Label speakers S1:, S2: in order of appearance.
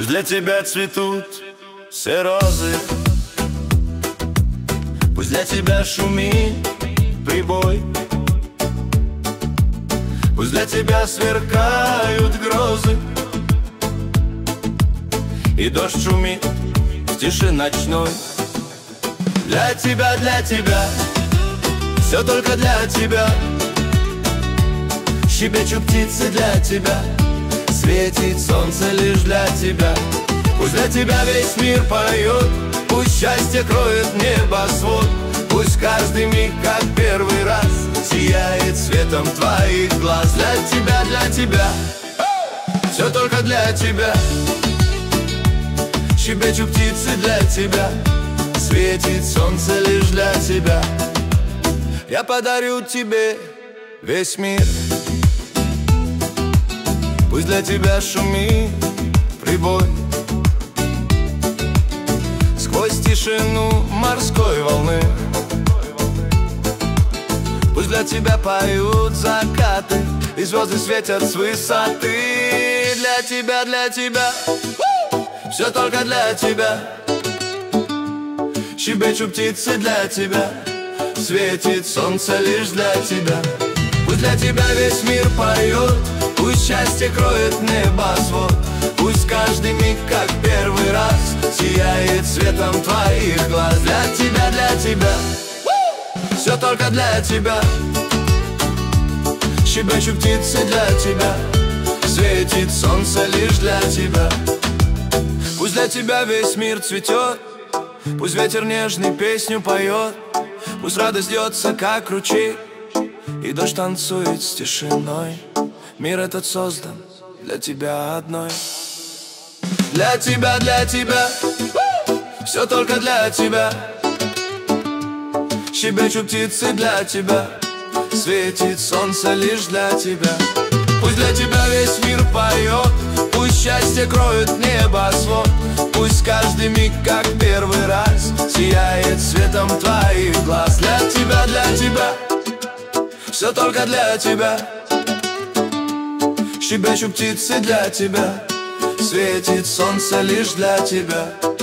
S1: Пусть для тебя цветут все розы, пусть для тебя шумит прибой, пусть для тебя сверкают грозы, и дождь шумит в тиши ночной. Для тебя, все только для тебя. Щебечут птицы для тебя, светит солнце лишь для тебя. Пусть для тебя весь мир поет, пусть счастье кроет небосвод, пусть каждый миг, как первый раз, сияет светом твоих глаз. Для тебя, все только для тебя. Щебечут птицы для тебя, светит солнце лишь для тебя. Я подарю тебе весь мир. Пусть для тебя шумит прибой, сквозь тишину морской волны. Пусть для тебя поют закаты, и звезды светят с высоты. Для тебя, все только для тебя. Щебечут птицы для тебя, светит солнце лишь для тебя. Пусть для тебя весь мир поет, пусть счастье кроет небосвод, пусть каждый миг, как первый раз, сияет светом твоих глаз. Для тебя, все только для тебя. Щебечут птицы для тебя, светит солнце лишь для тебя. Пусть для тебя весь мир цветет, пусть ветер нежный песню поет, пусть радость льется, как ручей, и дождь танцует с тишиной. Мир этот создан для тебя одной. Для тебя, все только для тебя. Щебечут птицы для тебя, светит солнце лишь для тебя. Пусть для тебя весь мир поет, пусть счастье кроет небосвод, пусть каждый миг, как первый раз, сияет светом твоих глаз. Для тебя, все только для тебя. Щебечут птицы для тебя, светит солнце лишь для тебя.